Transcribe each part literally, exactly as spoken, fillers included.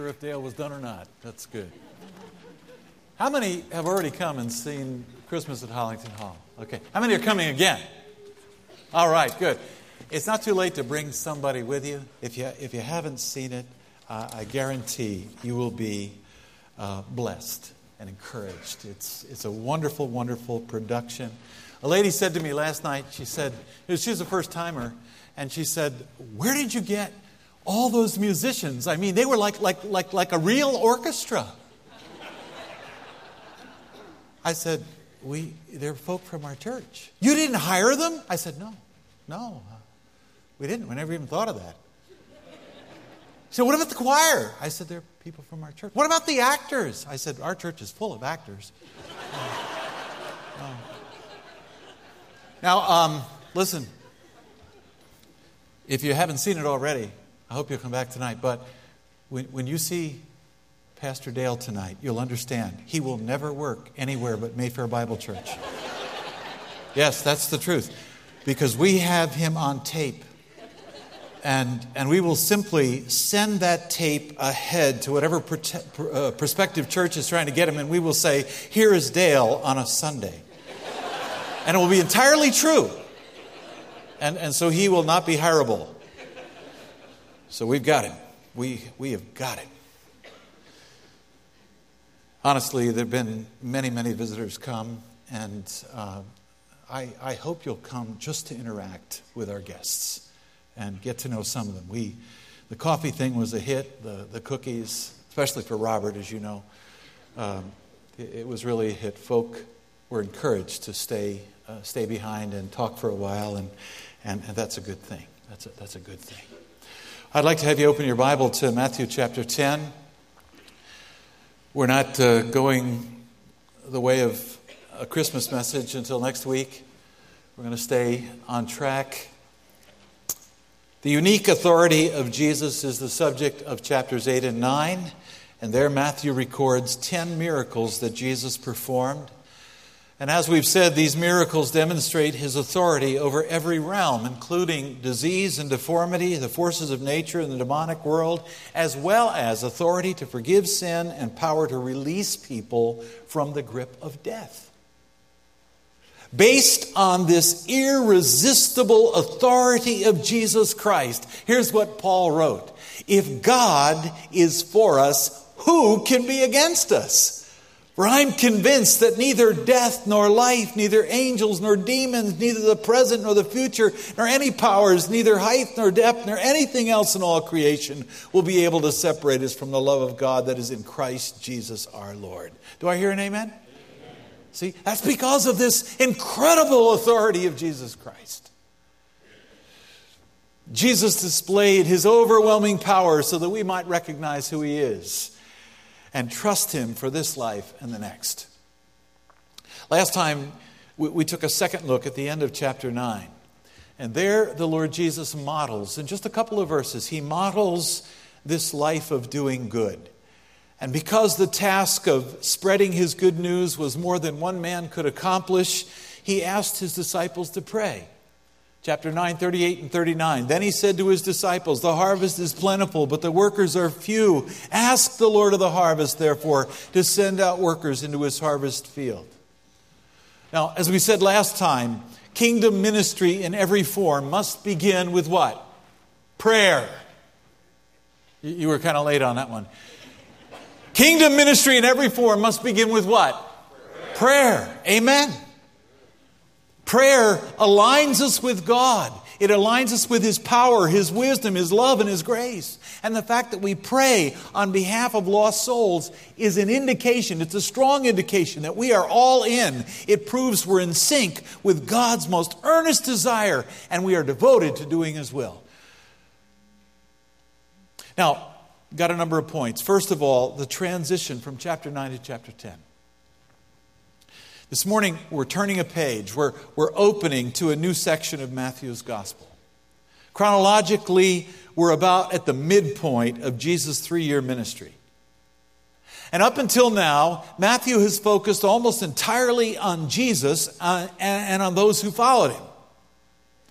If Dale was done or not. That's good. How many have already come and seen Christmas at Hollington Hall? Okay. How many are coming again? All right, good. It's not too late to bring somebody with you. If you if you haven't seen it, uh, I guarantee you will be uh, blessed and encouraged. It's it's a wonderful, wonderful production. A lady said to me last night, she said, she's a first timer, and she said, "Where did you get all those musicians? I mean, they were like like like like a real orchestra." I said, "We they're folk from our church." "You didn't hire them?" I said, "No, no, we didn't. We never even thought of that." She said, "What about the choir?" I said, "They're people from our church." "What about the actors?" I said, "Our church is full of actors." uh, uh. Now, um, listen. If you haven't seen it already, I hope you'll come back tonight. But when, when you see Pastor Dale tonight, you'll understand he will never work anywhere but Mayfair Bible Church. Yes, that's the truth. Because we have him on tape. And and we will simply send that tape ahead to whatever prote- uh, prospective church is trying to get him. And we will say, "Here is Dale on a Sunday." And it will be entirely true. And and so he will not be hireable. So we've got him. We we have got him. Honestly, there have been many, many visitors come, and uh, I, I hope you'll come just to interact with our guests and get to know some of them. We, the coffee thing was a hit, the, the cookies, especially for Robert, as you know. Um, it, it was really a hit. Folk were encouraged to stay uh, stay behind and talk for a while, and, and, and that's a good thing. That's a, that's a good thing. I'd like to have you open your Bible to Matthew chapter ten. We're not uh, going the way of a Christmas message until next week. We're going to stay on track. The unique authority of Jesus is the subject of chapters eight and nine. And there Matthew records ten miracles that Jesus performed. And as we've said, these miracles demonstrate his authority over every realm, including disease and deformity, the forces of nature and the demonic world, as well as authority to forgive sin and power to release people from the grip of death. Based on this irresistible authority of Jesus Christ, here's what Paul wrote. If God is for us, who can be against us? For I'm convinced that neither death nor life, neither angels nor demons, neither the present nor the future, nor any powers, neither height nor depth, nor anything else in all creation will be able to separate us from the love of God that is in Christ Jesus our Lord. Do I hear an amen? Amen. See, that's because of this incredible authority of Jesus Christ. Jesus displayed his overwhelming power so that we might recognize who he is and trust him for this life and the next. Last time, we, we took a second look at the end of chapter nine. And there, the Lord Jesus models, in just a couple of verses, he models this life of doing good. And because the task of spreading his good news was more than one man could accomplish, he asked his disciples to pray. Chapter nine, thirty-eight and thirty-nine. Then he said to his disciples, "The harvest is plentiful, but the workers are few. Ask the Lord of the harvest, therefore, to send out workers into his harvest field." Now, as we said last time, kingdom ministry in every form must begin with what? Prayer. You were kind of late on that one. Kingdom ministry in every form must begin with what? Prayer. Prayer. Amen. Prayer aligns us with God. It aligns us with his power, his wisdom, his love, and his grace. And the fact that we pray on behalf of lost souls is an indication, it's a strong indication that we are all in. It proves we're in sync with God's most earnest desire, and we are devoted to doing his will. Now, got a number of points. First of all, the transition from chapter nine to chapter ten. This morning, we're turning a page. We're, we're opening to a new section of Matthew's gospel. Chronologically, we're about at the midpoint of Jesus' three-year ministry. And up until now, Matthew has focused almost entirely on Jesus uh, and, and on those who followed him.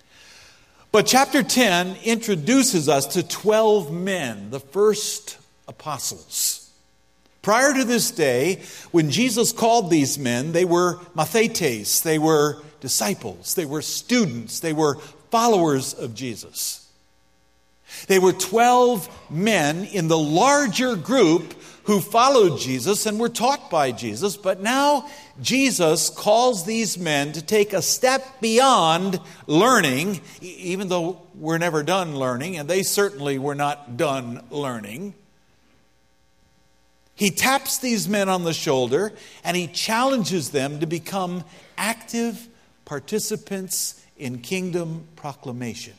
But chapter ten introduces us to twelve men, the first apostles. Prior to this day, when Jesus called these men, they were mathetes, they were disciples, they were students, they were followers of Jesus. They were twelve men in the larger group who followed Jesus and were taught by Jesus. But now Jesus calls these men to take a step beyond learning, even though we're never done learning, and they certainly were not done learning. He taps these men on the shoulder and he challenges them to become active participants in kingdom proclamation.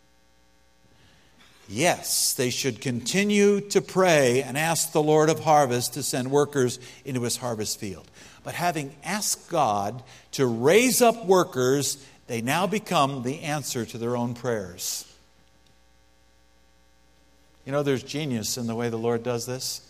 Yes, they should continue to pray and ask the Lord of harvest to send workers into his harvest field. But having asked God to raise up workers, they now become the answer to their own prayers. You know, there's genius in the way the Lord does this.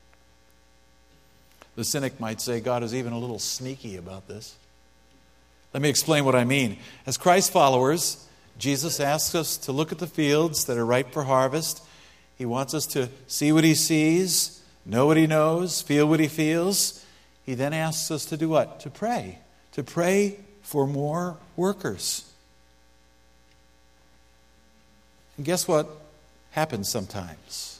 The cynic might say God is even a little sneaky about this. Let me explain what I mean. As Christ followers, Jesus asks us to look at the fields that are ripe for harvest. He wants us to see what he sees, know what he knows, feel what he feels. He then asks us to do what? To pray. To pray for more workers. And guess what happens sometimes?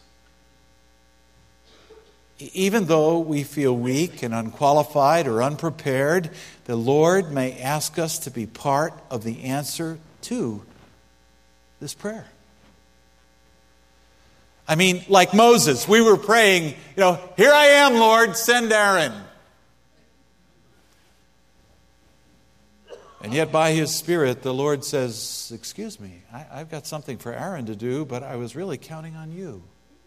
Even though we feel weak and unqualified or unprepared, the Lord may ask us to be part of the answer to this prayer. I mean, like Moses, we were praying, you know, here I am, Lord, send Aaron. And yet by his Spirit, the Lord says, excuse me, I, I've got something for Aaron to do, but I was really counting on you.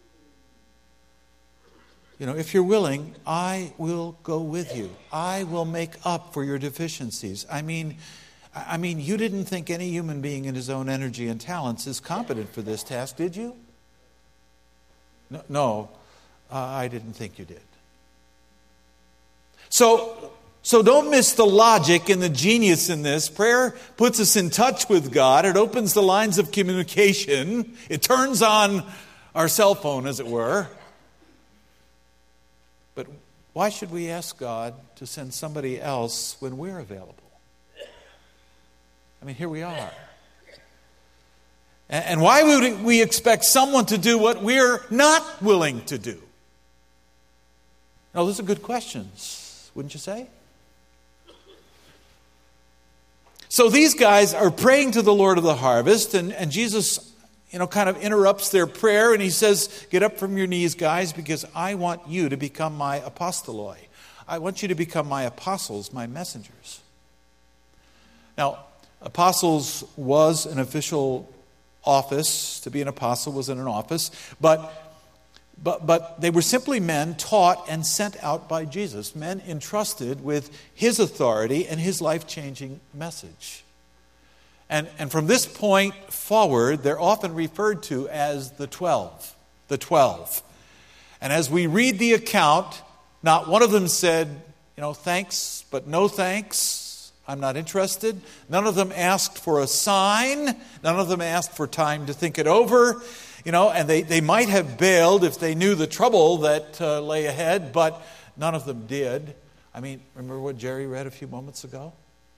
You know, if you're willing, I will go with you. I will make up for your deficiencies. I mean, I mean, you didn't think any human being in his own energy and talents is competent for this task, did you? No, no uh, I didn't think you did. So, so don't miss the logic and the genius in this. Prayer puts us in touch with God. It opens the lines of communication. It turns on our cell phone, as it were. But why should we ask God to send somebody else when we're available? I mean, here we are. And why would we expect someone to do what we're not willing to do? Now, those are good questions, wouldn't you say? So these guys are praying to the Lord of the harvest, and, and Jesus, you know, kind of interrupts their prayer, and he says, get up from your knees, guys, because I want you to become my apostoloi. I want you to become my apostles, my messengers. Now, apostles was an official office. To be an apostle was in an office, but but but they were simply men taught and sent out by Jesus, men entrusted with his authority and his life-changing message. And, and from this point forward, they're often referred to as the twelve. The twelve. And as we read the account, not one of them said, you know, thanks, but no thanks. I'm not interested. None of them asked for a sign. None of them asked for time to think it over. You know, and they, they might have bailed if they knew the trouble that uh, lay ahead, but none of them did. I mean, remember what Jerry read a few moments ago?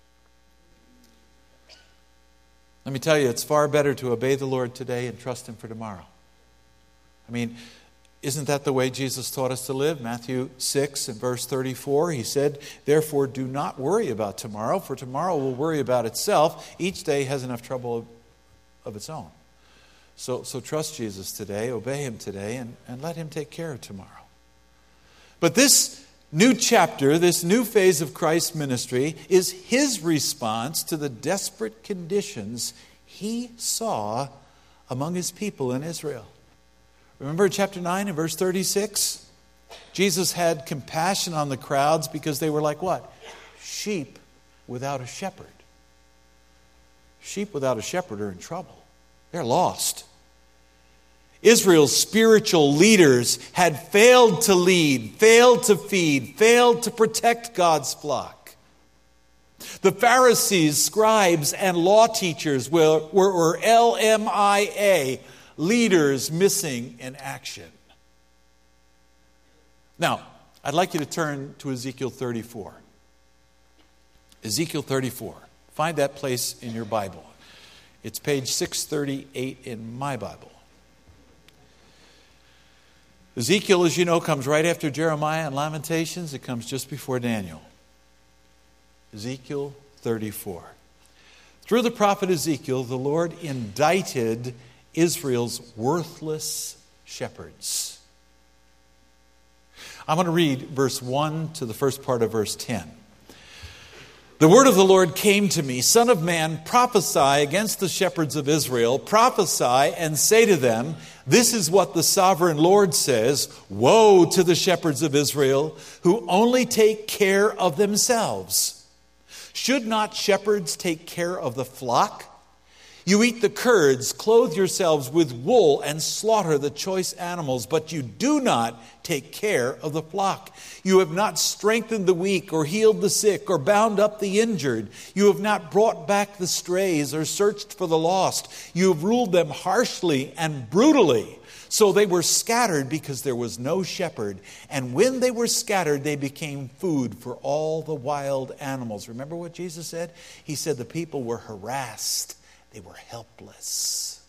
Let me tell you, it's far better to obey the Lord today and trust him for tomorrow. I mean, isn't that the way Jesus taught us to live? Matthew six and verse thirty-four, he said, therefore do not worry about tomorrow, for tomorrow will worry about itself. Each day has enough trouble of, of its own. So, so trust Jesus today, obey him today, and, and let him take care of tomorrow. But this new chapter, this new phase of Christ's ministry, is his response to the desperate conditions he saw among his people in Israel. Remember chapter nine and verse thirty-six? Jesus had compassion on the crowds because they were like what? Sheep without a shepherd. Sheep without a shepherd are in trouble. They're lost. Israel's spiritual leaders had failed to lead, failed to feed, failed to protect God's flock. The Pharisees, scribes, and law teachers were, were, were L M I A, leaders missing in action. Now, I'd like you to turn to Ezekiel thirty-four. Ezekiel thirty-four. Find that place in your Bible. It's page six thirty-eight in my Bible. Ezekiel, as you know, comes right after Jeremiah and Lamentations. It comes just before Daniel. Ezekiel thirty-four. Through the prophet Ezekiel, the Lord indicted Israel's worthless shepherds. I'm going to read verse one to the first part of verse ten. The word of the Lord came to me, Son of man, prophesy against the shepherds of Israel. Prophesy and say to them, this is what the sovereign Lord says. Woe to the shepherds of Israel who only take care of themselves. Should not shepherds take care of the flock? You eat the curds, clothe yourselves with wool, and slaughter the choice animals, but you do not take care of the flock. You have not strengthened the weak, or healed the sick, or bound up the injured. You have not brought back the strays, or searched for the lost. You have ruled them harshly and brutally. So they were scattered because there was no shepherd. And when they were scattered, they became food for all the wild animals. Remember what Jesus said? He said the people were harassed. They were helpless.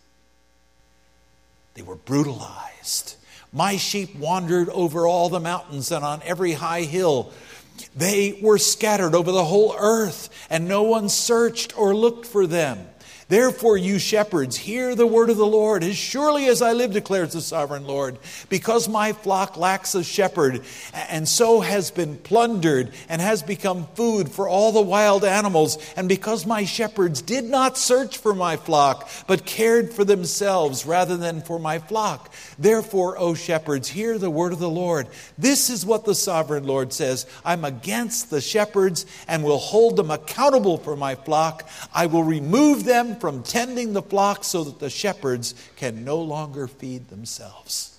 They were brutalized. My sheep wandered over all the mountains and on every high hill. They were scattered over the whole earth, and no one searched or looked for them. Therefore, you shepherds, hear the word of the Lord. As surely as I live, declares the sovereign Lord, because my flock lacks a shepherd, and so has been plundered, and has become food for all the wild animals, and because my shepherds did not search for my flock, but cared for themselves rather than for my flock. Therefore, O shepherds, hear the word of the Lord. This is what the sovereign Lord says. I'm against the shepherds, and will hold them accountable for my flock. I will remove them from tending the flock so that the shepherds can no longer feed themselves.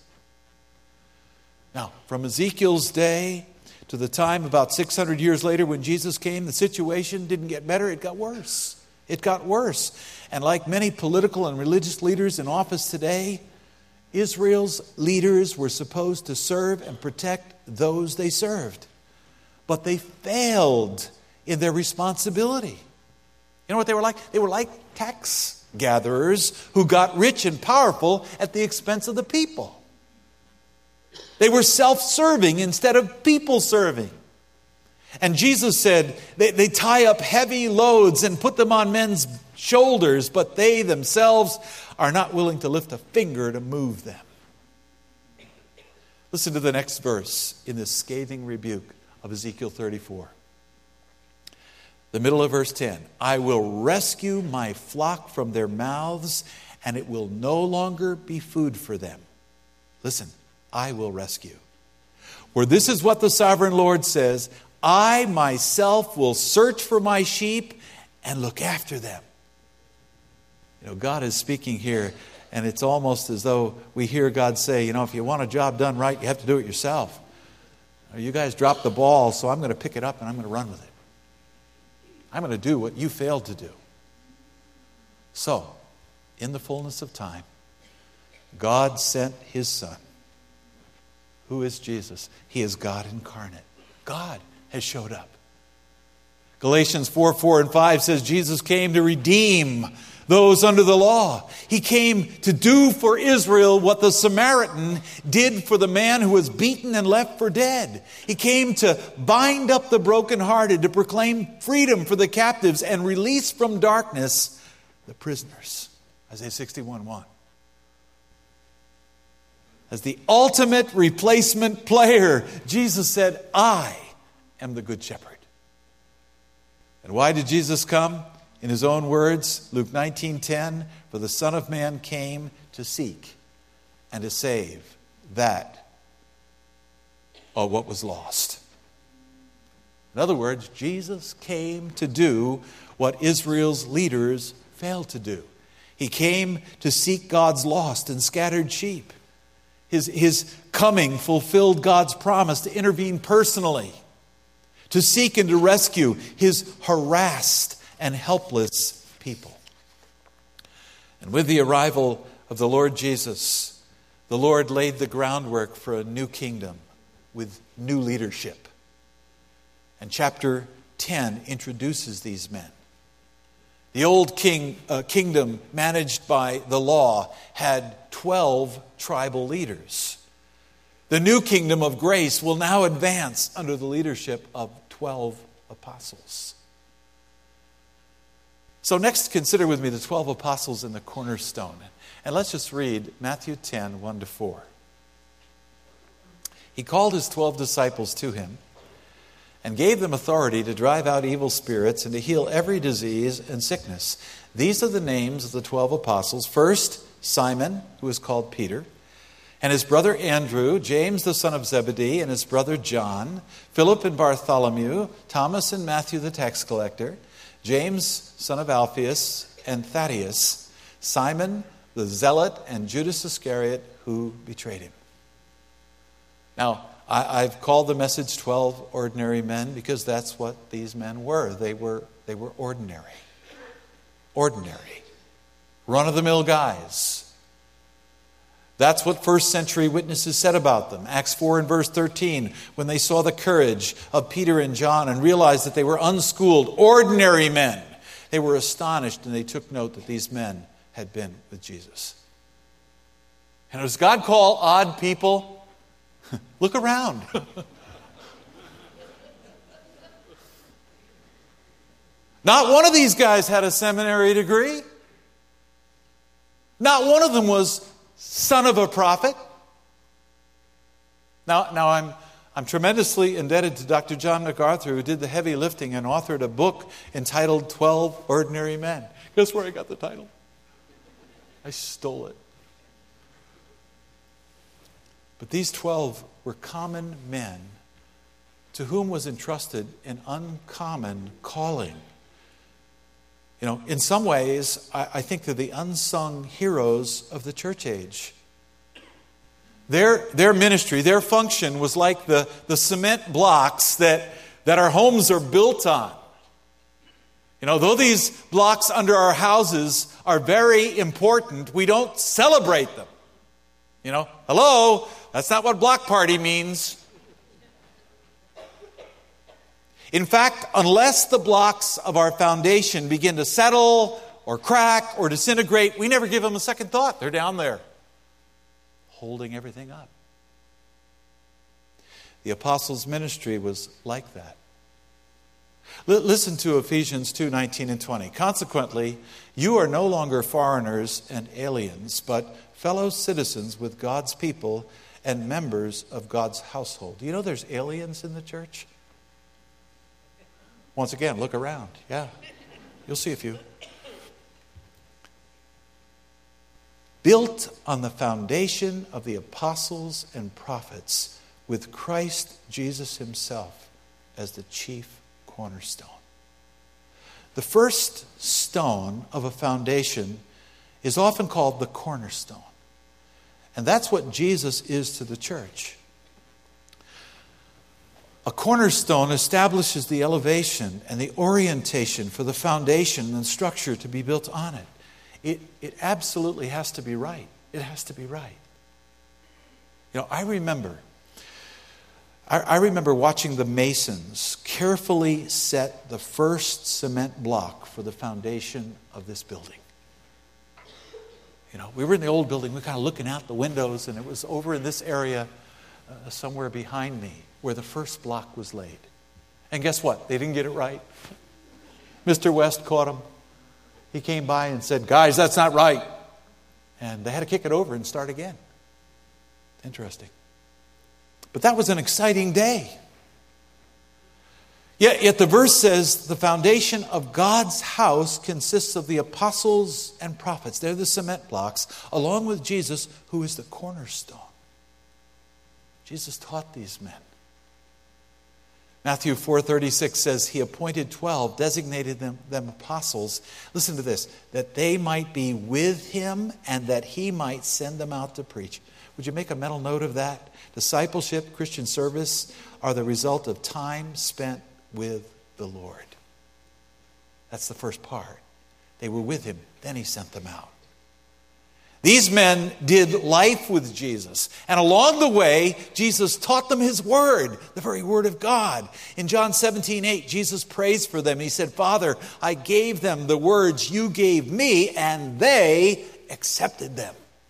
Now, from Ezekiel's day to the time about six hundred years later when Jesus came, the situation didn't get better, it got worse. It got worse. And like many political and religious leaders in office today, Israel's leaders were supposed to serve and protect those they served. But they failed in their responsibility. You know what they were like? They were like tax gatherers who got rich and powerful at the expense of the people. They were self-serving instead of people-serving. And Jesus said they, they tie up heavy loads and put them on men's shoulders, but they themselves are not willing to lift a finger to move them. Listen to the next verse in this scathing rebuke of Ezekiel thirty-four. The middle of verse ten. I will rescue my flock from their mouths, and it will no longer be food for them. Listen, I will rescue. For this is what the sovereign Lord says, I myself will search for my sheep and look after them. You know, God is speaking here, and it's almost as though we hear God say, you know, if you want a job done right, you have to do it yourself. You guys dropped the ball, so I'm going to pick it up and I'm going to run with it. I'm going to do what you failed to do. So, in the fullness of time, God sent His Son. Who is Jesus? He is God incarnate. God has showed up. Galatians four, four and five says Jesus came to redeem those under the law. He came to do for Israel what the Samaritan did for the man who was beaten and left for dead. He came to bind up the brokenhearted, to proclaim freedom for the captives and release from darkness the prisoners. Isaiah sixty-one, one. As the ultimate replacement player, Jesus said, I am the good shepherd. And why did Jesus come? In His own words, Luke nineteen ten, for the Son of Man came to seek and to save that of what was lost. In other words, Jesus came to do what Israel's leaders failed to do. He came to seek God's lost and scattered sheep. His, his coming fulfilled God's promise to intervene personally, to seek and to rescue His harassed and helpless people. And with the arrival of the Lord Jesus, the Lord laid the groundwork for a new kingdom, with new leadership. And chapter ten introduces these men. The old king, uh, kingdom managed by the law had twelve tribal leaders. The new kingdom of grace will now advance under the leadership of twelve apostles. So next, consider with me the twelve apostles in the cornerstone. And let's just read Matthew ten, one to four. He called his twelve disciples to him and gave them authority to drive out evil spirits and to heal every disease and sickness. These are the names of the twelve apostles. First, Simon, who is called Peter, and his brother Andrew, James the son of Zebedee, and his brother John, Philip and Bartholomew, Thomas and Matthew the tax collector, James son of Alphaeus and Thaddeus, Simon the zealot, and Judas Iscariot, who betrayed him. Now, I, I've called the message twelve ordinary men because that's what these men were. They were, they were ordinary. Ordinary. Run-of-the-mill guys. That's what first century witnesses said about them. Acts four and verse thirteen, when they saw the courage of Peter and John and realized that they were unschooled, ordinary men, they were astonished and they took note that these men had been with Jesus. And does God call odd people? Look around. Not one of these guys had a seminary degree. Not one of them was son of a prophet. Now, now I'm, I'm tremendously indebted to Doctor John MacArthur, who did the heavy lifting and authored a book entitled twelve Ordinary Men. Guess where I got the title? I stole it. But these twelve were common men to whom was entrusted an uncommon calling. You know, in some ways, I, I think they're the unsung heroes of the church age. Their, their ministry, their function was like the, the cement blocks that, that our homes are built on. You know, though these blocks under our houses are very important, we don't celebrate them. You know, hello, that's not what block party means. In fact, unless the blocks of our foundation begin to settle or crack or disintegrate, we never give them a second thought. They're down there, holding everything up. The apostles' ministry was like that. L- listen to Ephesians two, nineteen and twenty. Consequently, you are no longer foreigners and aliens, but fellow citizens with God's people and members of God's household. Do you know there's aliens in the church? Once again, look around. Yeah, you'll see a few. Built on the foundation of the apostles and prophets, with Christ Jesus himself as the chief cornerstone. The first stone of a foundation is often called the cornerstone. And that's what Jesus is to the church. A cornerstone establishes the elevation and the orientation for the foundation and structure to be built on it. It, it absolutely has to be right. It has to be right. You know, I remember, I, I remember watching the masons carefully set the first cement block for the foundation of this building. You know, we were in the old building, we were kind of looking out the windows, and it was over in this area, uh, somewhere behind me, where the first block was laid. And guess what? They didn't get it right. Mister West caught him. He came by and said, guys, that's not right. And they had to kick it over and start again. Interesting. But that was an exciting day. Yet, yet the verse says the foundation of God's house consists of the apostles and prophets. They're the cement blocks, along with Jesus, who is the cornerstone. Jesus taught these men. Matthew four thirty-six says he appointed twelve, designated them, them apostles. Listen to this, that they might be with him and that he might send them out to preach. Would you make a mental note of that? Discipleship, Christian service are the result of time spent with the Lord. That's the first part. They were with him, then he sent them out. These men did life with Jesus. And along the way, Jesus taught them his word, the very word of God. In John seventeen eight, Jesus prays for them. He said, Father, I gave them the words you gave me, and they accepted them.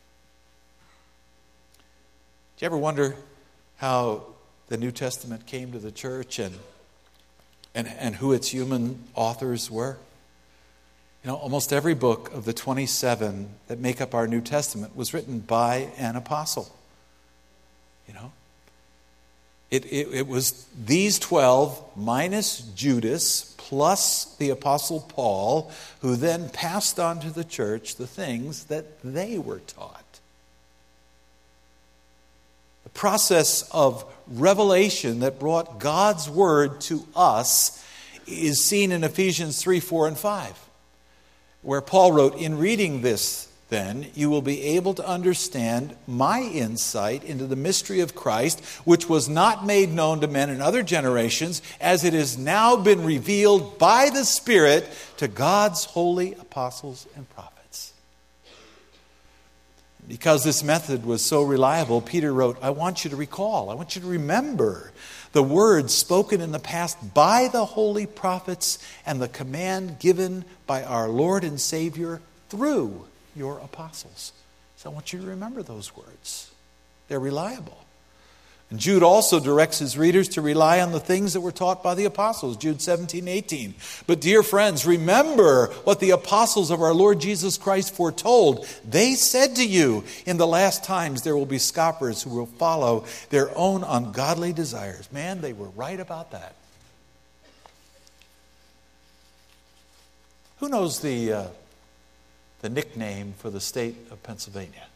Do you ever wonder how the New Testament came to the church and, and, and who its human authors were? You know, almost every book of the twenty-seven that make up our New Testament was written by an apostle. You know, it, it, it was these twelve minus Judas plus the apostle Paul, who then passed on to the church the things that they were taught. The process of revelation that brought God's word to us is seen in Ephesians three, four, and five. Where Paul wrote, in reading this, then, you will be able to understand my insight into the mystery of Christ, which was not made known to men in other generations, as it has now been revealed by the Spirit to God's holy apostles and prophets. Because this method was so reliable, Peter wrote, I want you to recall, I want you to remember the words spoken in the past by the holy prophets and the command given by our Lord and Savior through your apostles. So I want you to remember those words. They're reliable. And Jude also directs his readers to rely on the things that were taught by the apostles. Jude seventeen eighteen. But dear friends, remember what the apostles of our Lord Jesus Christ foretold. They said to you, in the last times there will be scoffers who will follow their own ungodly desires. Man, they were right about that. Who knows the, uh, the nickname for the state of Pennsylvania?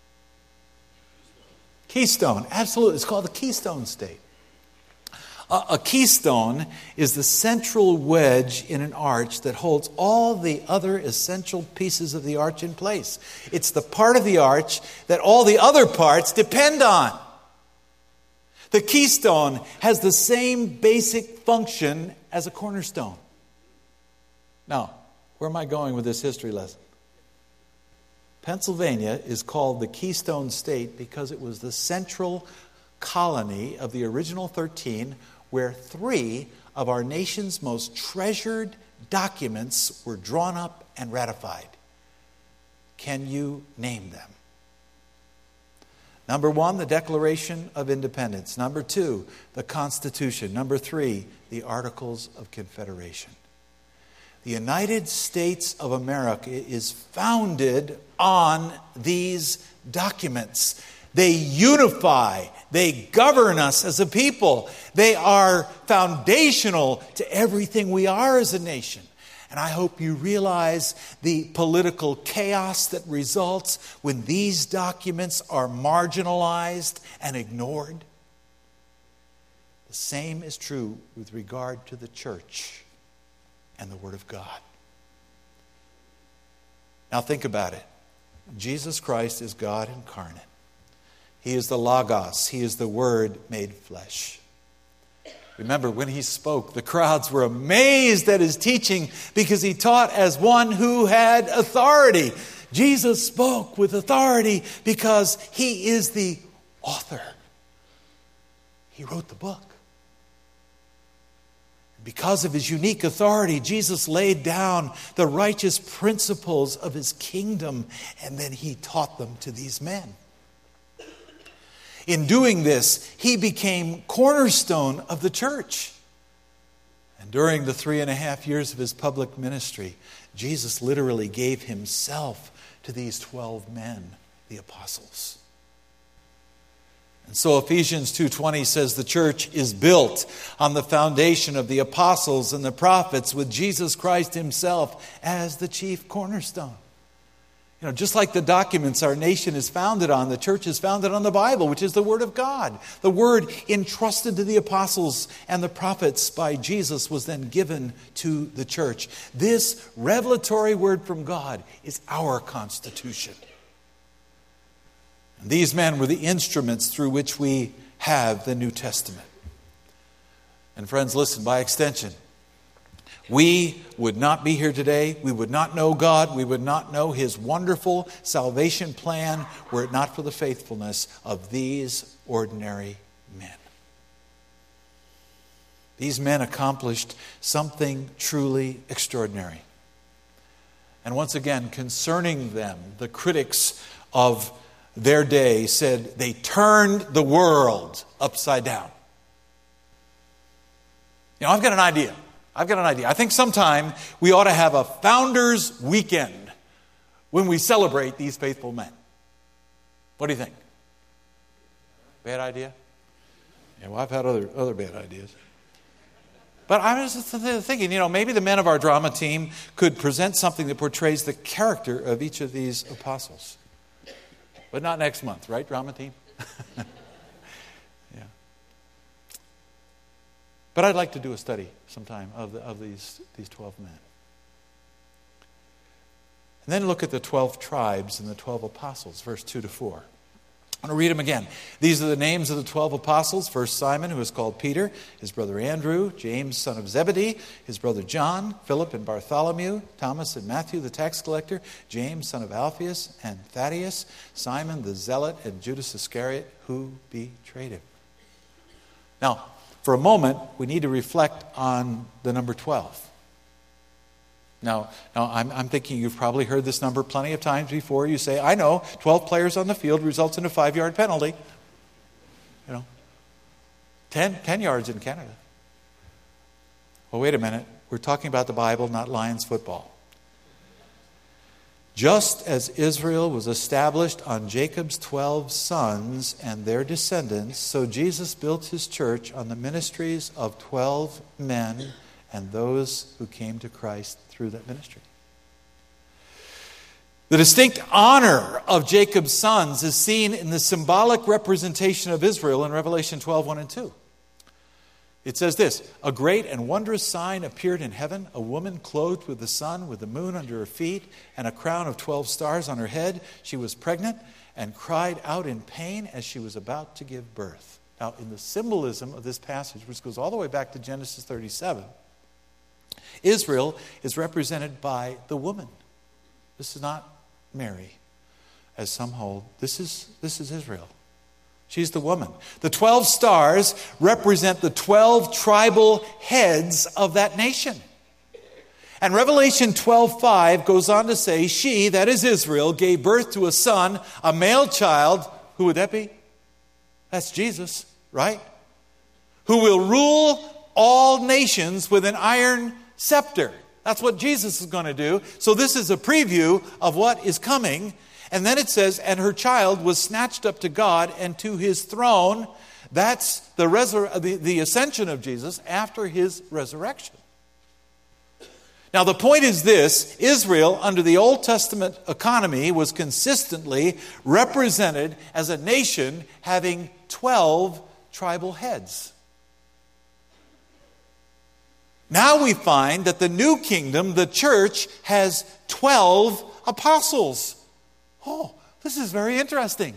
Keystone, absolutely. It's called the Keystone State. A, a keystone is the central wedge in an arch that holds all the other essential pieces of the arch in place. It's the part of the arch that all the other parts depend on. The keystone has the same basic function as a cornerstone. Now, where am I going with this history lesson? Pennsylvania is called the Keystone State because it was the central colony of the original thirteen, where three of our nation's most treasured documents were drawn up and ratified. Can you name them? Number one, the Declaration of Independence. Number two, the Constitution. Number three, the Articles of Confederation. The United States of America is founded on these documents. They unify, they govern us as a people. They are foundational to everything we are as a nation. And I hope you realize the political chaos that results when these documents are marginalized and ignored. The same is true with regard to the church and the Word of God. Now think about it. Jesus Christ is God incarnate. He is the Logos. He is the Word made flesh. Remember, when he spoke, the crowds were amazed at his teaching because he taught as one who had authority. Jesus spoke with authority because he is the author. He wrote the book. Because of his unique authority, Jesus laid down the righteous principles of his kingdom, and then he taught them to these men. In doing this, he became cornerstone of the church. And during the three and a half years of his public ministry, Jesus literally gave himself to these twelve men, the apostles. And so Ephesians two twenty says the church is built on the foundation of the apostles and the prophets, with Jesus Christ himself as the chief cornerstone. You know, just like the documents our nation is founded on, the church is founded on the Bible, which is the Word of God. The Word entrusted to the apostles and the prophets by Jesus was then given to the church. This revelatory word from God is our constitution. And these men were the instruments through which we have the New Testament. And friends, listen, by extension, we would not be here today. We would not know God. We would not know His wonderful salvation plan were it not for the faithfulness of these ordinary men. These men accomplished something truly extraordinary. And once again, concerning them, the critics of their day said they turned the world upside down. You know, I've got an idea. I've got an idea. I think sometime we ought to have a Founders Weekend when we celebrate these faithful men. What do you think? Bad idea? Yeah, well, I've had other, other bad ideas. But I was just thinking, you know, maybe the men of our drama team could present something that portrays the character of each of these apostles. But not next month, right, drama team? Yeah. But I'd like to do a study sometime of the, of these, these twelve men. And then look at the twelve tribes and the twelve apostles, verse two to four. I'm going to read them again. These are the names of the twelve apostles. First Simon, who is called Peter, his brother Andrew, James, son of Zebedee, his brother John, Philip and Bartholomew, Thomas and Matthew, the tax collector, James, son of Alphaeus, and Thaddeus, Simon the zealot, and Judas Iscariot, who betrayed him. Now, for a moment, we need to reflect on the number twelve. Now, now I'm, I'm thinking you've probably heard this number plenty of times before. You say, I know, twelve players on the field results in a five-yard penalty. You know, ten, ten yards in Canada. Well, wait a minute. We're talking about the Bible, not Lions football. Just as Israel was established on Jacob's twelve sons and their descendants, so Jesus built His church on the ministries of twelve men and those who came to Christ through that ministry. The distinct honor of Jacob's sons is seen in the symbolic representation of Israel in Revelation twelve, one and two. It says this, a great and wondrous sign appeared in heaven, a woman clothed with the sun, with the moon under her feet, and a crown of twelve stars on her head. She was pregnant and cried out in pain as she was about to give birth. Now, in the symbolism of this passage, which goes all the way back to Genesis thirty-seven, Israel is represented by the woman. This is not Mary, as some hold. This is, this is Israel. She's the woman. The twelve stars represent the twelve tribal heads of that nation. And Revelation twelve five goes on to say, she, that is Israel, gave birth to a son, a male child. Who would that be? That's Jesus, right? Who will rule all nations with an iron scepter. That's what Jesus is going to do. So this is a preview of what is coming. And then it says, and her child was snatched up to God and to His throne. That's the, resur- the, the ascension of Jesus after His resurrection. Now the point is this, Israel under the Old Testament economy was consistently represented as a nation having twelve tribal heads. Now we find that the new kingdom, the church, has twelve apostles. Oh, this is very interesting.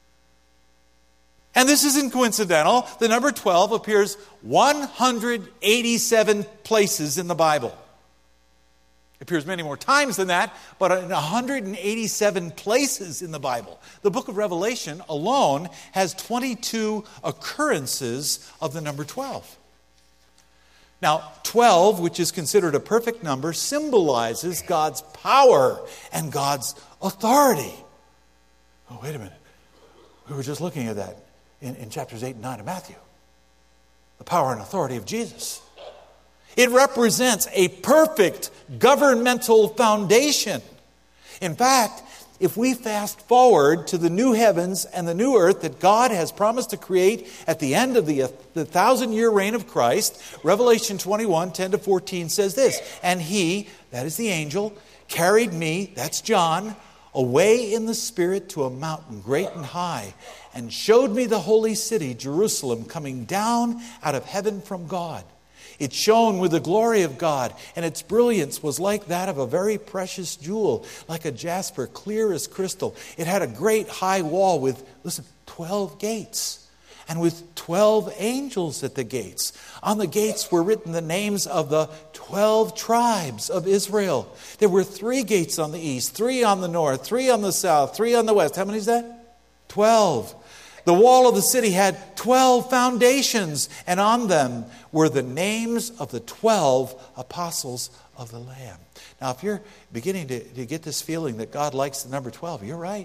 And this isn't coincidental. The number twelve appears one hundred eighty-seven places in the Bible. It appears many more times than that, but in one hundred eighty-seven places in the Bible. The book of Revelation alone has twenty-two occurrences of the number twelve. Now, twelve, which is considered a perfect number, symbolizes God's power and God's authority. Oh, wait a minute. We were just looking at that in, in chapters eight and nine of Matthew. The power and authority of Jesus. It represents a perfect governmental foundation. In fact, if we fast forward to the new heavens and the new earth that God has promised to create at the end of the, the thousand-year reign of Christ, Revelation twenty-one, ten to fourteen says this, and He, that is the angel, carried me, that's John, away in the Spirit to a mountain great and high, and showed me the holy city, Jerusalem, coming down out of heaven from God. It shone with the glory of God, and its brilliance was like that of a very precious jewel, like a jasper, clear as crystal. It had a great high wall with, listen, twelve gates. and with twelve angels at the gates. On the gates were written the names of the twelve tribes of Israel. There were three gates on the east, three on the north, three on the south, three on the west. How many is that? Twelve. The wall of the city had twelve foundations, and on them were the names of the twelve apostles of the Lamb. Now, if you're beginning to, to get this feeling that God likes the number twelve, you're right.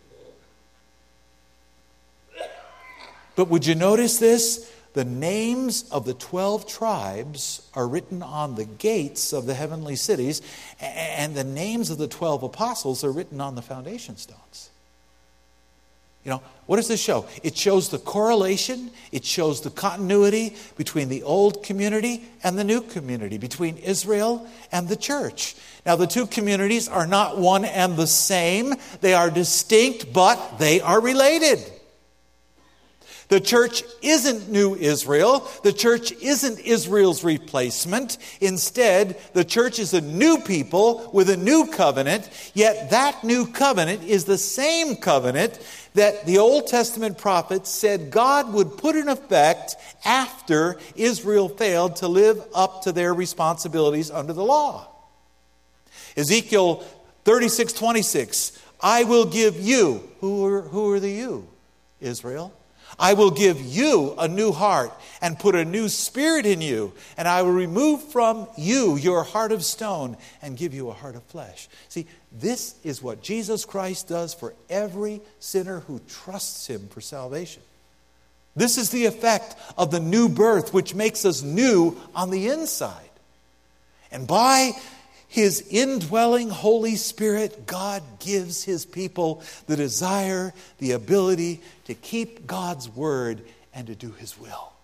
But would you notice this? The names of the twelve tribes are written on the gates of the heavenly cities, and the names of the twelve apostles are written on the foundation stones. You know, what does this show? It shows the correlation, it shows the continuity between the old community and the new community, between Israel and the church. Now, the two communities are not one and the same. They are distinct, but they are related. The church isn't new Israel. The church isn't Israel's replacement. Instead, the church is a new people with a new covenant, yet that new covenant is the same covenant that the Old Testament prophets said God would put in effect after Israel failed to live up to their responsibilities under the law. Ezekiel thirty-six twenty-six, I will give you, who are, who are the you? Israel. I will give you a new heart and put a new spirit in you, and I will remove from you your heart of stone and give you a heart of flesh. See, this is what Jesus Christ does for every sinner who trusts Him for salvation. This is the effect of the new birth, which makes us new on the inside. And by His indwelling Holy Spirit, God gives His people the desire, the ability to keep God's word and to do His will.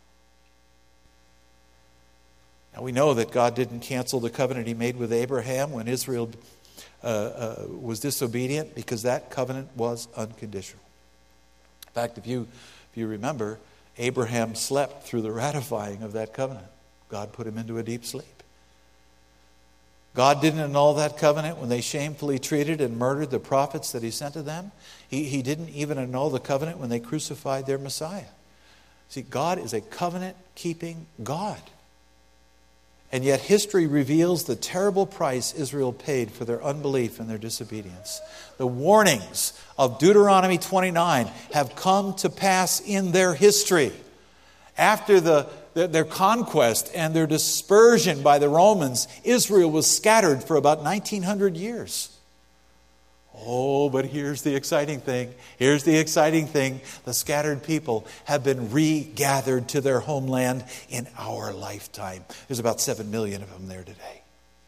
Now we know that God didn't cancel the covenant He made with Abraham when Israel uh, uh, was disobedient, because that covenant was unconditional. In fact, if you, if you remember, Abraham slept through the ratifying of that covenant. God put him into a deep sleep. God didn't annul that covenant when they shamefully treated and murdered the prophets that He sent to them. He, he didn't even annul the covenant when they crucified their Messiah. See, God is a covenant-keeping God. And yet history reveals the terrible price Israel paid for their unbelief and their disobedience. The warnings of Deuteronomy twenty-nine have come to pass in their history. After the their conquest and their dispersion by the Romans, Israel was scattered for about nineteen hundred years. Oh, but here's the exciting thing. Here's the exciting thing. The scattered people have been regathered to their homeland in our lifetime. There's about seven million of them there today.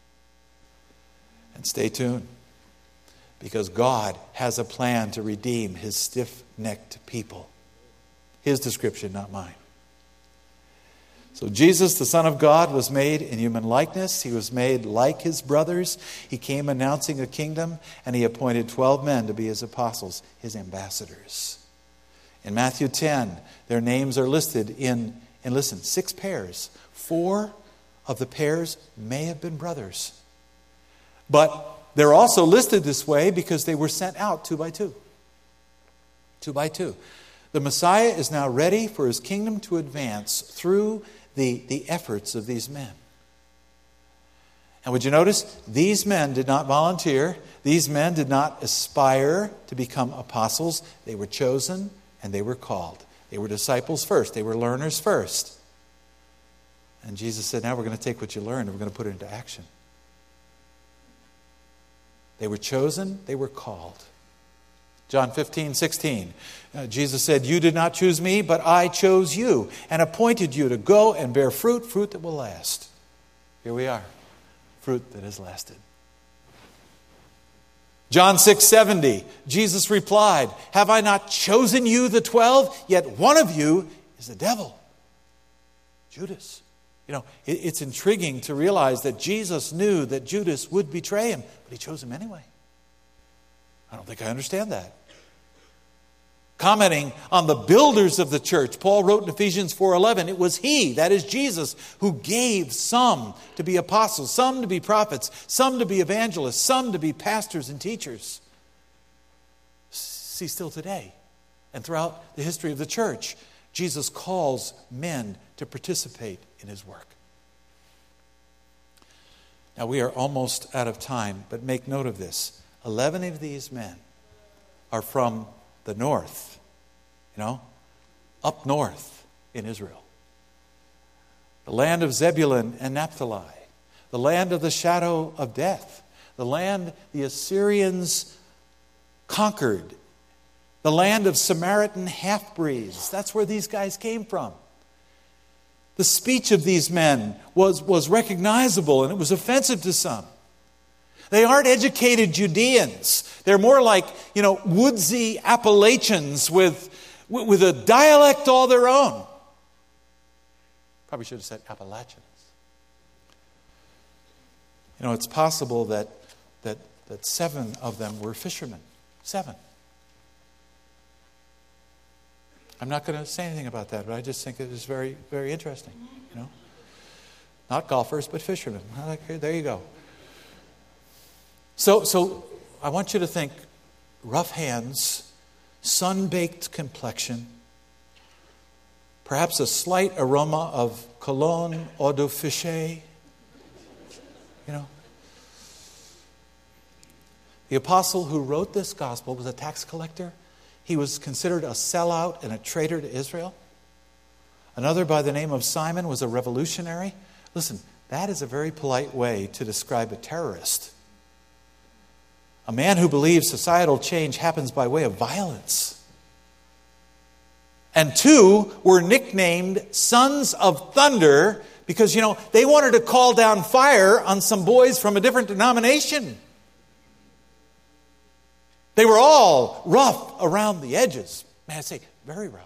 And stay tuned, because God has a plan to redeem His stiff-necked people. His description, not mine. So Jesus, the Son of God, was made in human likeness. He was made like His brothers. He came announcing a kingdom, and He appointed twelve men to be His apostles, His ambassadors. In Matthew ten, their names are listed in, and listen, six pairs. Four of the pairs may have been brothers. But they're also listed this way because they were sent out two by two. Two by two. The Messiah is now ready for His kingdom to advance through the, the efforts of these men. And would you notice, these men did not volunteer. These men did not aspire to become apostles. They were chosen and they were called. They were disciples first. They were learners first. And Jesus said, now we're going to take what you learned and we're going to put it into action. They were chosen. They were called. John fifteen, sixteen. Uh, Jesus said, you did not choose me, but I chose you and appointed you to go and bear fruit, fruit that will last. Here we are. Fruit that has lasted. John six, seventy. Jesus replied, have I not chosen you, the twelve? Yet one of you is the devil. Judas. You know, it, it's intriguing to realize that Jesus knew that Judas would betray Him, but He chose him anyway. I don't think I understand that. Commenting on the builders of the church, Paul wrote in Ephesians four eleven, it was He, that is Jesus, who gave some to be apostles, some to be prophets, some to be evangelists, some to be pastors and teachers. See, still today and throughout the history of the church, Jesus calls men to participate in his work. Now, we are almost out of time, but make note of this. Eleven of these men are from the north, you know, up north in Israel. The land of Zebulun and Naphtali, the land of the shadow of death, the land the Assyrians conquered, the land of Samaritan half-breeds. That's where these guys came from. The speech of these men was, was recognizable, and it was offensive to some. They aren't educated Judeans. They're more like, you know, woodsy Appalachians with, with a dialect all their own. Probably should have said Appalachians. You know, it's possible that, that, that seven of them were fishermen. Seven. I'm not going to say anything about that, but I just think it is very, very interesting. You know, not golfers, but fishermen. There you go. So, so I want you to think: rough hands, sun-baked complexion, perhaps a slight aroma of cologne eau de fichet. You know, the apostle who wrote this gospel was a tax collector. He was considered a sellout and a traitor to Israel. Another by the name of Simon was a revolutionary. Listen, that is a very polite way to describe a terrorist. A man who believes societal change happens by way of violence. And two were nicknamed Sons of Thunder because, you know, they wanted to call down fire on some boys from a different denomination. They were all rough around the edges. May I say, very rough.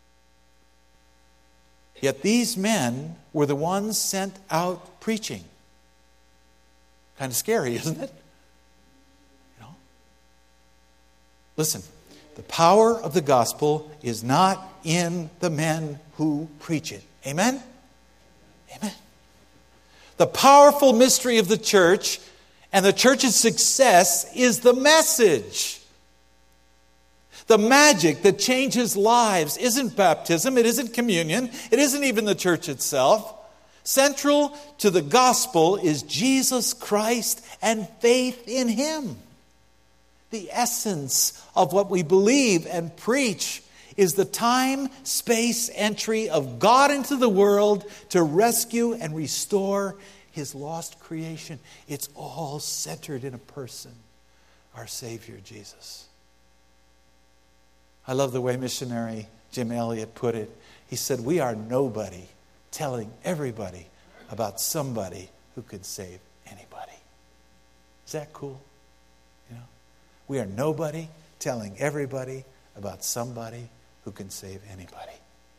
Yet these men were the ones sent out preaching. Kind of scary, isn't it? You know? Listen, the power of the gospel is not in the men who preach it. Amen? Amen. The powerful mystery of the church and the church's success is the message. The magic that changes lives isn't baptism, it isn't communion, it isn't even the church itself. Central to the gospel is Jesus Christ and faith in Him. The essence of what we believe and preach is the time-space entry of God into the world to rescue and restore His lost creation. It's all centered in a person, our Savior, Jesus. I love the way missionary Jim Elliot put it. He said, we are nobody telling everybody about somebody who could save anybody. Is that cool? You know, we are nobody telling everybody about somebody who can save anybody.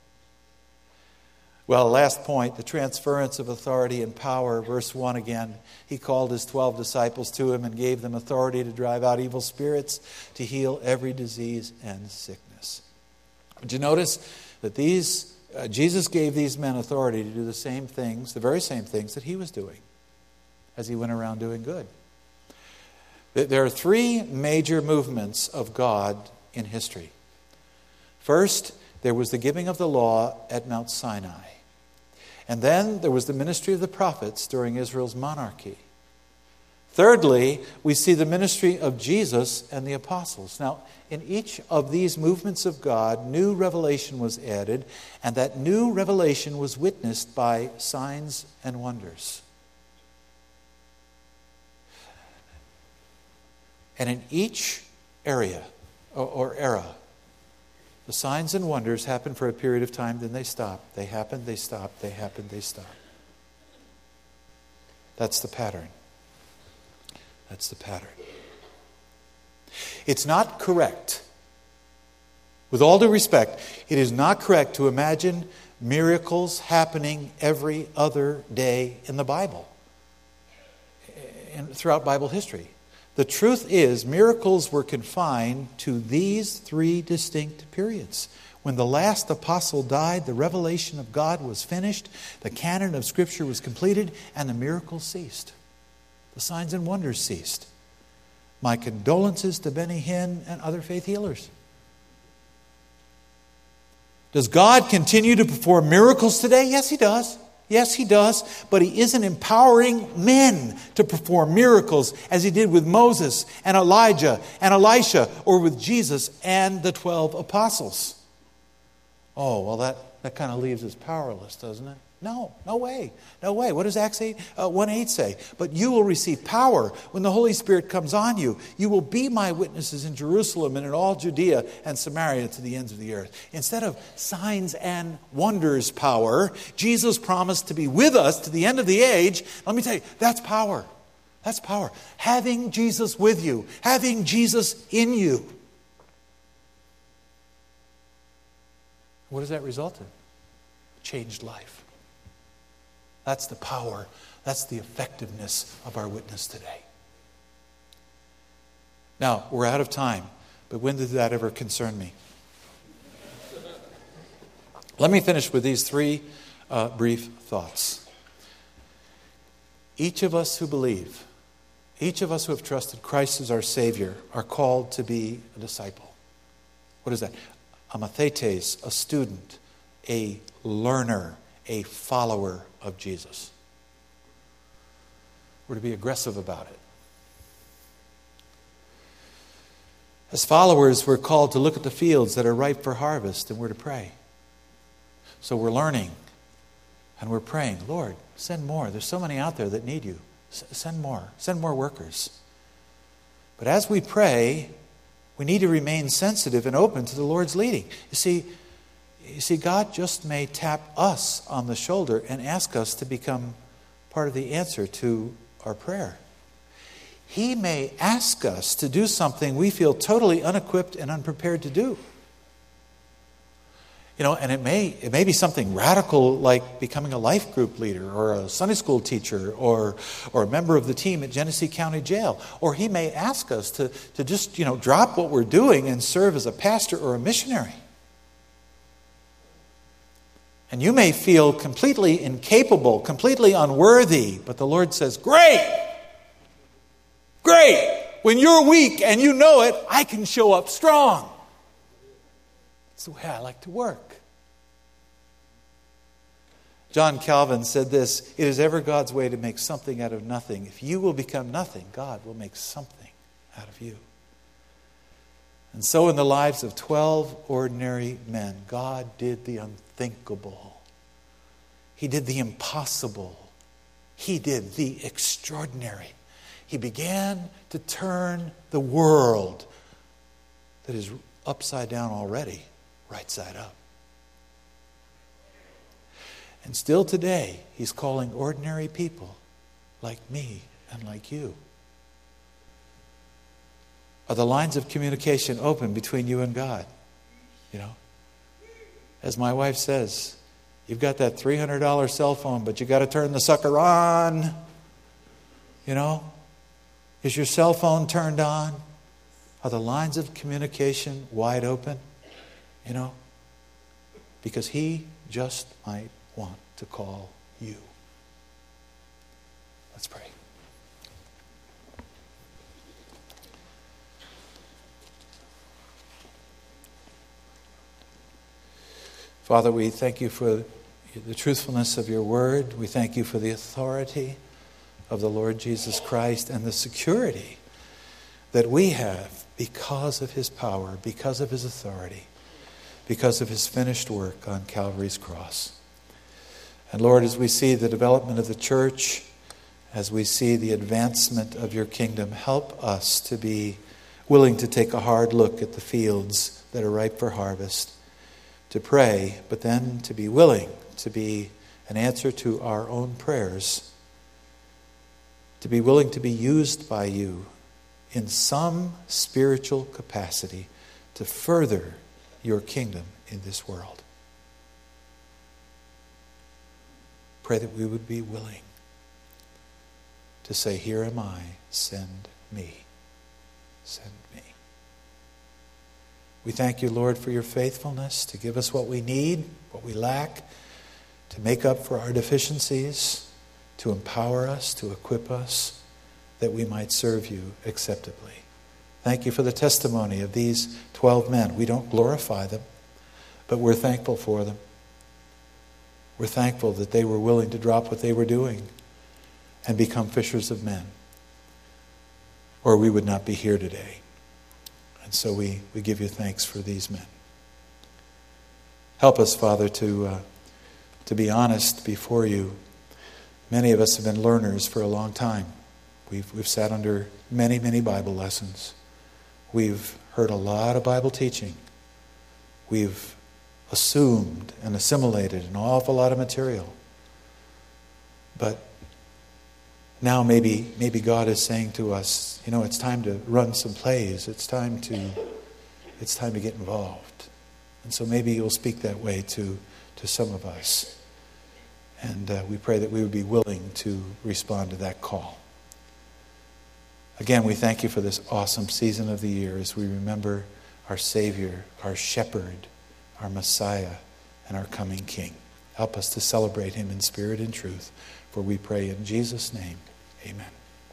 Well, last point, the transference of authority and power. Verse one again. He called his twelve disciples to him and gave them authority to drive out evil spirits, to heal every disease and sickness. Did you notice that these uh, Jesus gave these men authority to do the same things, the very same things that he was doing as he went around doing good? There are three major movements of God in history. First, there was the giving of the law at Mount Sinai. And then there was the ministry of the prophets during Israel's monarchy. Thirdly, we see the ministry of Jesus and the apostles. Now, in each of these movements of God, new revelation was added, and that new revelation was witnessed by signs and wonders. And in each area or, or era, the signs and wonders happen for a period of time, then they stop. They happen, they stop, they happen, they stop. That's the pattern. That's the pattern. It's not correct, with all due respect, it is not correct to imagine miracles happening every other day in the Bible, and throughout Bible history. The truth is, miracles were confined to these three distinct periods. When the last apostle died, the revelation of God was finished, the canon of Scripture was completed, and the miracles ceased. The signs and wonders ceased. My condolences to Benny Hinn and other faith healers. Does God continue to perform miracles today? Yes, He does. Yes, He does. But He isn't empowering men to perform miracles as He did with Moses and Elijah and Elisha, or with Jesus and the twelve apostles. Oh, well, that, that kind of leaves us powerless, doesn't it? No, no way. No way. What does Acts eight, uh, one eight say? But you will receive power when the Holy Spirit comes on you. You will be my witnesses in Jerusalem and in all Judea and Samaria to the ends of the earth. Instead of signs and wonders power, Jesus promised to be with us to the end of the age. Let me tell you, that's power. That's power. Having Jesus with you. Having Jesus in you. What does that result in? Changed life. That's the power, that's the effectiveness of our witness today. Now, we're out of time, but when did that ever concern me? Let me finish with these three uh, brief thoughts. Each of us who believe, each of us who have trusted Christ as our Savior, are called to be a disciple. What is that? A mathetes, a student, a learner, a follower of Jesus. We're to be aggressive about it. As followers, we're called to look at the fields that are ripe for harvest, and we're to pray. So we're learning, and we're praying, Lord, send more. There's so many out there that need you. S- send more. Send more workers. But as we pray, we need to remain sensitive and open to the Lord's leading. You see, You see, God just may tap us on the shoulder and ask us to become part of the answer to our prayer. He may ask us to do something we feel totally unequipped and unprepared to do. You know, and it may it may be something radical like becoming a life group leader or a Sunday school teacher or or a member of the team at Genesee County Jail. Or He may ask us to, to just, you know, drop what we're doing and serve as a pastor or a missionary. And you may feel completely incapable, completely unworthy, but the Lord says, great, great. When you're weak and you know it, I can show up strong. That's the way I like to work. John Calvin said this, it is ever God's way to make something out of nothing. If you will become nothing, God will make something out of you. And so in the lives of twelve ordinary men, God did the unthinkable. He did the impossible. He did the extraordinary. He began to turn the world that is upside down already, right side up. And still today, He's calling ordinary people like me and like you. Are the lines of communication open between you and God? You know, as my wife says, you've got that three hundred dollars cell phone, but you got to turn the sucker on. You know, is your cell phone turned on? Are the lines of communication wide open? You know, because He just might want to call you. Let's pray. Father, we thank you for the truthfulness of your word. We thank you for the authority of the Lord Jesus Christ and the security that we have because of His power, because of His authority, because of His finished work on Calvary's cross. And Lord, as we see the development of the church, as we see the advancement of your kingdom, help us to be willing to take a hard look at the fields that are ripe for harvest, to pray, but then to be willing to be an answer to our own prayers, to be willing to be used by you in some spiritual capacity to further your kingdom in this world. Pray that we would be willing to say, here am I, send me, send me. We thank you, Lord, for your faithfulness to give us what we need, what we lack, to make up for our deficiencies, to empower us, to equip us, that we might serve you acceptably. Thank you for the testimony of these twelve men. We don't glorify them. but we're thankful for them. We're thankful that they were willing to drop what they were doing and become fishers of men, or we would not be here today. And so we, we give you thanks for these men. Help us, Father, to uh, to be honest before you. Many of us have been learners for a long time. We've we've sat under many, many Bible lessons. We've heard a lot of Bible teaching. We've assumed and assimilated an awful lot of material. But now maybe maybe God is saying to us, you know, it's time to run some plays. It's time to it's time to get involved. And so maybe you'll speak that way to, to some of us. And uh, we pray that we would be willing to respond to that call. Again, we thank you for this awesome season of the year as we remember our Savior, our Shepherd, our Messiah, and our coming King. Help us to celebrate him in spirit and truth. For we pray in Jesus' name, amen.